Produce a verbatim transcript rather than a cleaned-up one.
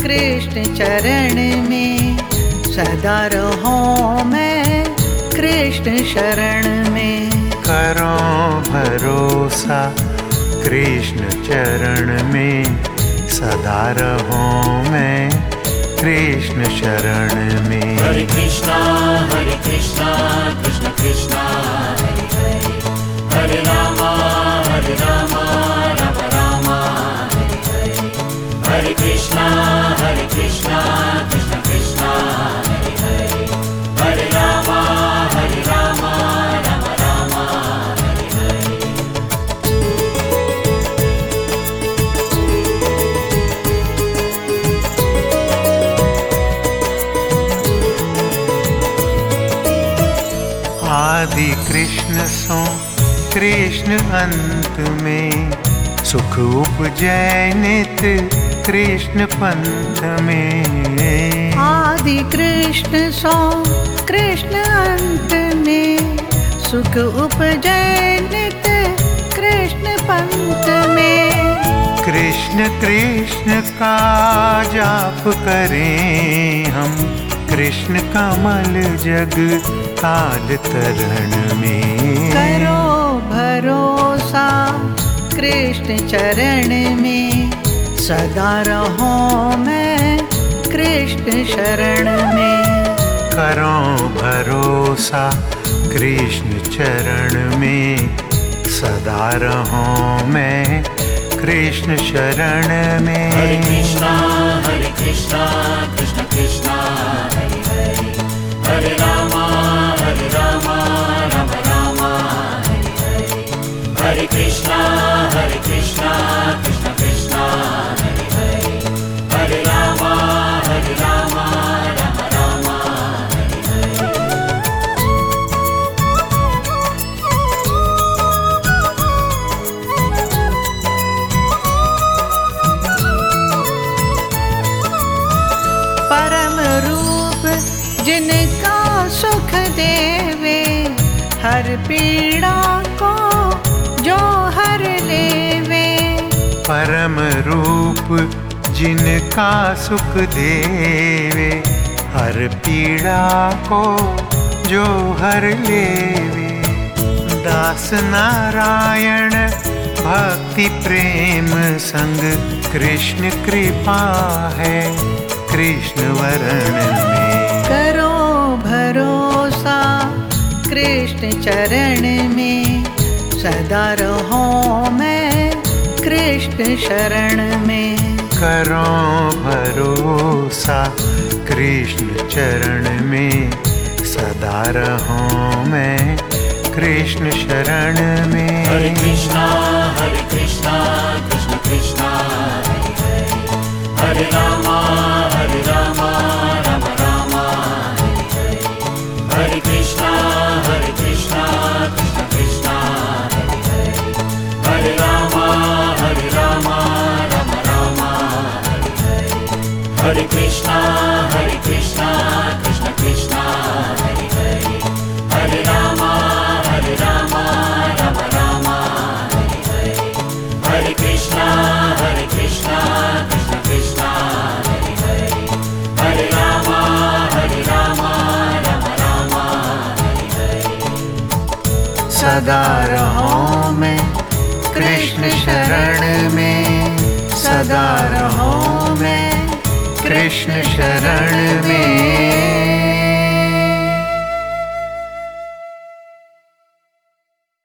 कृष्ण चरण में सदा रहूं मैं कृष्ण शरण में। करो भरोसा कृष्ण चरण में सदा रहूं मैं कृष्ण शरण में। हरे कृष्णा हरे कृष्णा कृष्ण कृष्णा हरे हरे, हरे रामा हरे रामा राम रामा हरे हरे। हरे कृष्णा हरे कृष्णा कृष्ण कृष्णा हरे हरे, हरे रामा हरे रामा राम रामा हरे हरे। आदि कृष्ण सो कृष्ण अंत में सुख उपजै नित कृष्ण पंथ में। आदि कृष्ण सो कृष्ण अंत में सुख उपजै नित कृष्ण पंथ में। कृष्ण कृष्ण का जाप करें हम कृष्ण कमल जग काल तरण में। करो भरोसा कृष्ण चरण में सदा रहूं मैं कृष्ण शरण में। करो भरोसा कृष्ण चरण में सदा रहूं मैं कृष्ण शरण में। हरे कृष्णा हरे कृष्णा कृष्ण कृष्णा हरे हरे, हरे रामा हरे रामा राम रामा हरे हरे। हरे कृष्णा हरे कृष्णा कृष्ण कृष्णा हरे हरे, हरे रामा हरे रामा राम रामा हरे हरे। परम रूप जिनका सुख देवे हर पीड़ा को जो हर लेवे। परम रूप जिनका सुख देवे हर पीड़ा को जो हर लेवे। दास नारायण भक्ति प्रेम संग कृष्ण कृपा है कृष्ण वरण में। करो भरोसा कृष्ण चरण में सदा रहूं मैं कृष्ण शरण में। करो भरोसा कृष्ण चरण में सदा रहूं मैं कृष्ण शरण में। हरे कृष्णा हरे कृष्णा कृष्ण कृष्णा हरे हरे, हरे रामा हरे रामा राम रामा हरे हरे। हरे कृष्णा हरे कृष्णा कृष्ण कृष्णा हरे हरे, हरे रामा हरे रामा राम रामा हरे हरे। हरे कृष्णा हरे कृष्णा कृष्ण कृष्णा हरे हरे, हरे रामा हरे रामा राम रामा हरे हरे। हरे कृष्णा हरे कृष्णा कृष्ण कृष्णा हरे हरे, हरे रामा हरे रामा राम रामा हरे हरे। सदा रहूं मैं कृष्ण शरण में सदा रहूं मैं कृष्ण शरण में।